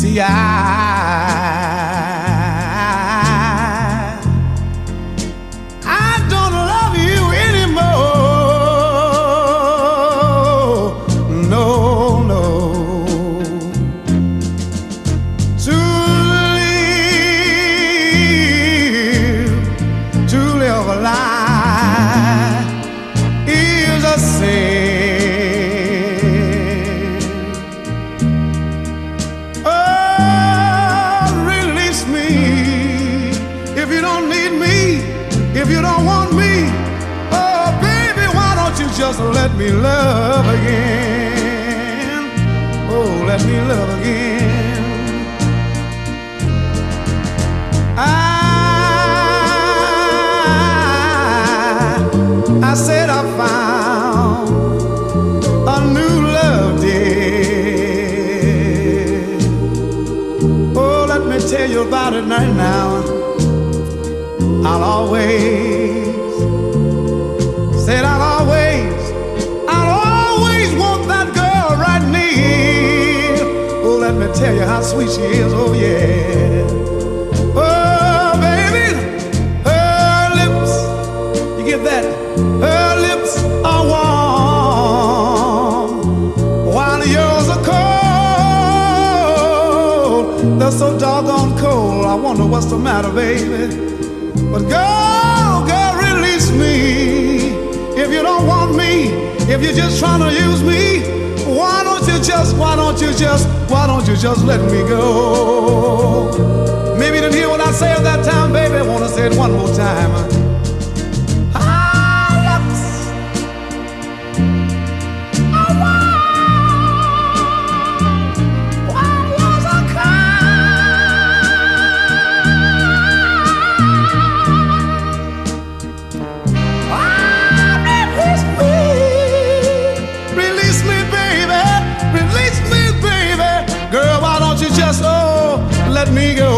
the eye. I don't love you anymore. No, no. To live a lie is a sin. Oh, release me if you don't need me, if you don't want me. Oh, baby, why don't you just let me love again? Oh, let me love again. I said I found a new love, dear. Oh, let me tell you about it right now. I'll always want that girl right near. Oh, let me tell you how sweet she is, oh yeah. Oh, baby, her lips, you get that? Her lips are warm, while yours are cold. They're so doggone cold. I wonder what's the matter, baby. But girl, release me. If you don't want me, if you're just trying to use me, why don't you just let me go? Maybe you didn't hear what I said that time, baby. I want to say it one more time. Let me go.